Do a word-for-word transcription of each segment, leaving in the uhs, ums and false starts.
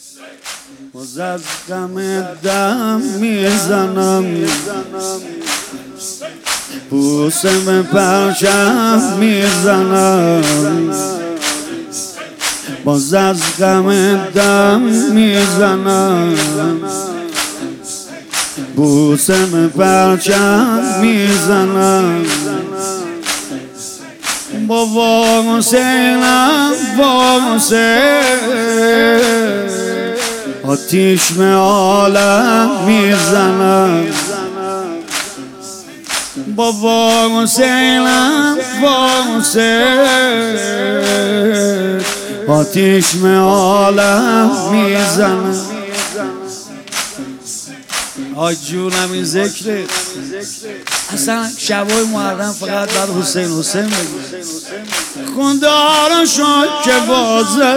باز از غم دم میزنم، بوسه به پرچم میزنم. باز از غم دم میزنم، بوسه به پرچم میزنم. با حسینم با حسین آتیش به عالم میزنم. بابا حسینم با حسین آتیش به عالم میزنم. آی جونم این ذکره اصلا شبای محرم فقط بر حسین حسین بگید. خدا را شد که بازه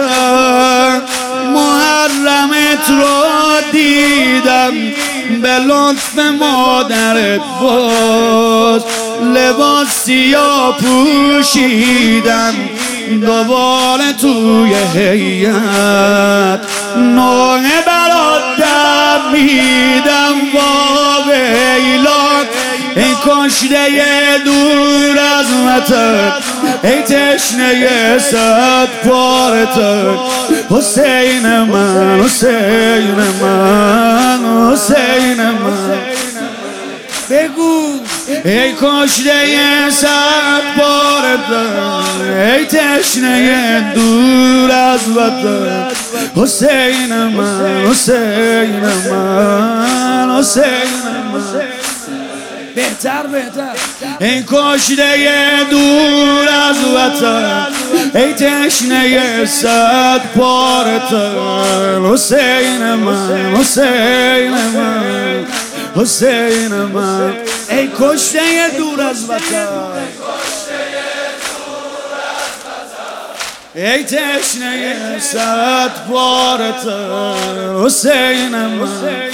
محرمت رو دیدم، به لطف مادرت باز لباس سیاه پوشیدم. دوباره توی هیئت نوه برات دمیدم. با ویلات ای کشته دور از وطن، ای تشنه صد پارتن. حسین من حسین من حسین من بگو ای کشته صد پارتن، ای تشنه دور از وطن. حسین من حسین من حسین من بهتر بهتر ای کشته دور از وطن، ای تشنه صد پارتن. حسین من حسین من حسین من ای کشته دور از وطن، ای تشنه صد پارتن. حسین من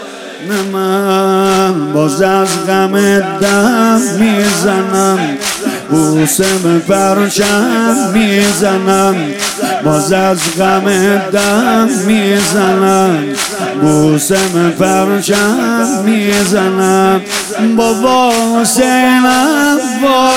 من باز از غم دم میزنم، بوسه به پرچم میزنم. باز از غم دم میزنم، بوسه به پرچم میزنم. با حسینم با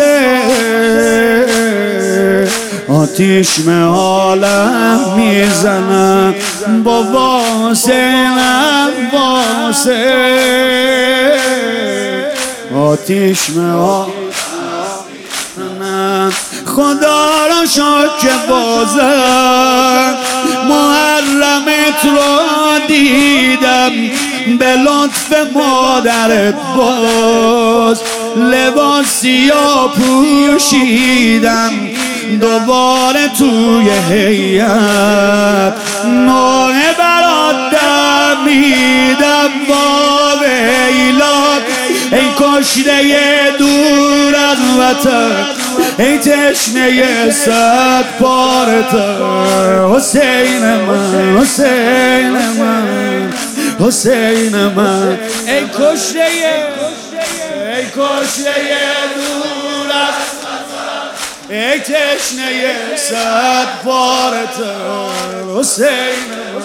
حسین آتیش به عالم میزنم. با حسینم با حسین آتیش به عالم. خدا را شد که بازم محرمت رو دیدم، به لطف مادرت باز لباس سیاه پوشیدم. دوباره توی هیئت نوه برات دمیدم. با ویلات ای کشته دور از وطن، ای تشنه صد پارتن. حسین من حسین من حسین من ای کشته ای کشته دور از وطن، ای تشنه صد پارتن. حسین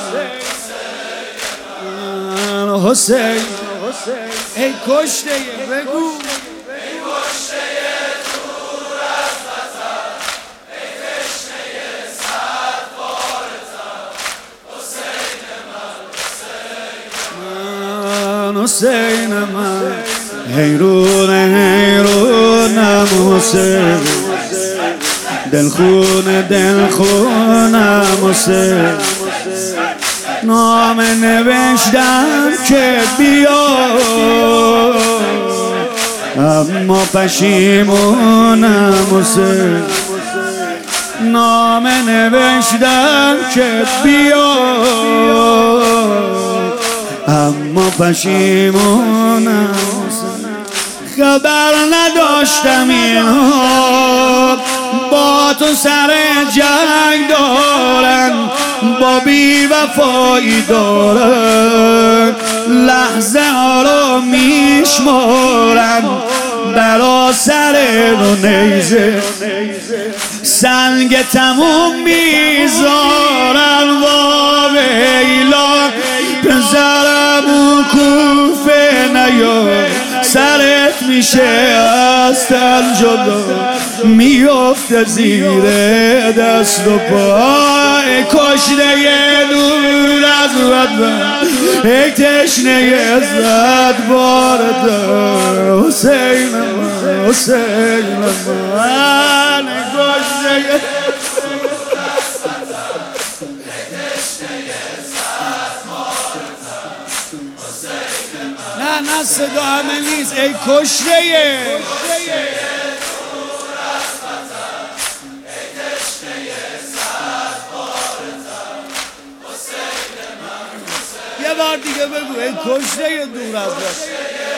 من حسین ای کشته بگو حسین من حیرون حیرونم حسین، دلخون دلخونم حسین. نام نوشتم که بیا اما پشیمونم حسین. نام نوشتم که بیا اما پشیمونم. خبر نداشتم اینها با تو سر جنگ دارن، با بی وفایی دارن. لحظه ها رو میشمارن، برا سر رو نیزه سنگ تموم میذارن. واوه نمیشه از تن جلو میفته زیر دست و پا. ای کشته دور از وطن، ای تشنه زد بارد حسین من، حسین من. ای کشته نه نه صدا همه نیست. ای کشته یه بار دیگه بگو. ای کشته دور از وطن،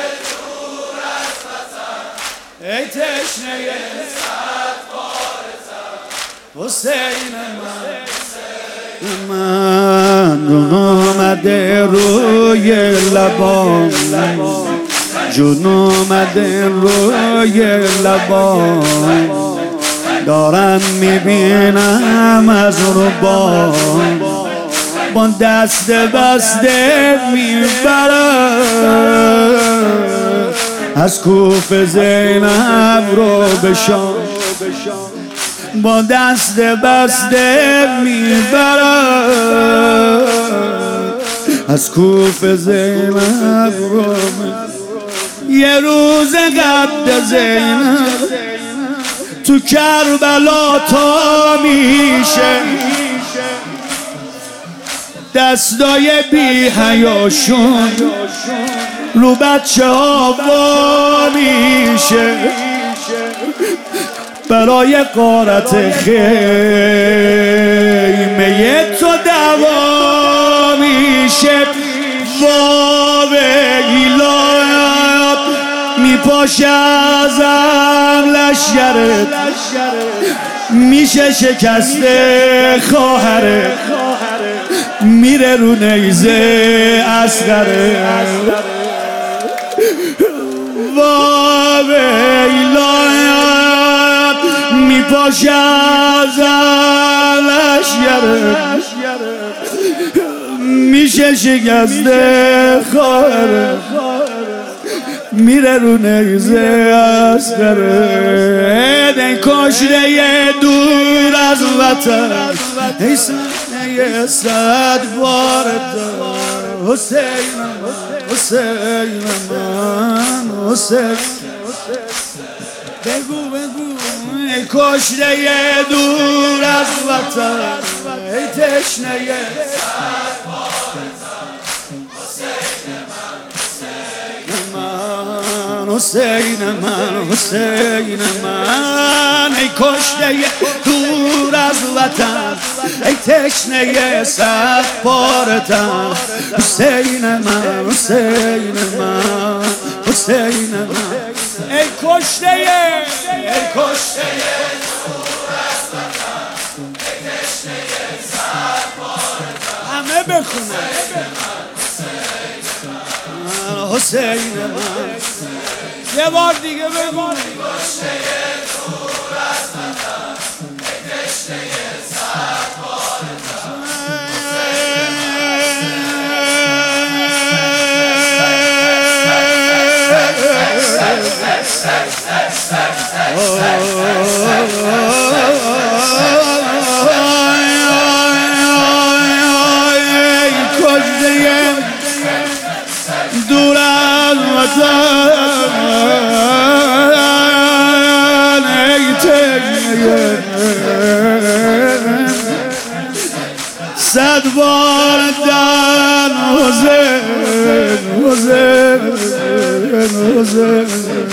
ای تشنه حسین من. من اومده روی لبام، جون اومده روی لبام، دارم میبینم از رو بام، با دست بسته میبرم از کوفه زینب رو به شام، با دست بسته میبرم از کوفه زینب رو. یه روز قد زینب تو کربلا تا میشه، دستای بی حیاشون رو بچه ها وا میشه، برای غارت خیمه تو دوا میشه. ویلا میپاشه ازم لشگرت، میشه شکسته خواهرت، میره رو نیزه اصغره. ویلا میپاشه ازم لشگرت، میشه شکسته خواهرت، میره رو نیزه اصغره. ای کشته دور از وطن، ای سینه صد بارد حسین من، حسین من، حسین. بگو بگو. ای کشته دور از وطن، ای تشنه صد بارد حسین من، حسین من. ای کشته دور از وطن، ای تشنه صد باره تن، حسین من، حسین من، حسین من. ای کشته، ای کشته دور از وطن، ای تشنه صد باره تن. همه بخونن حسین من. یه بار دیگه بگو. ای کشته دور از وطن، ای تشنه صد باره تن. دور از وطن، ای تشنه صد باره تن، حسین، حسین، حسین.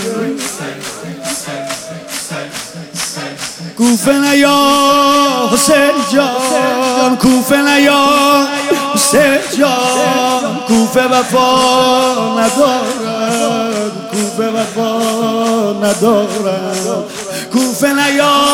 کوفه نیا حسین جان، کوفه نیا حسین جان، کوفه وفا ندارد، کوفه وفا ندارد. کوفه نیا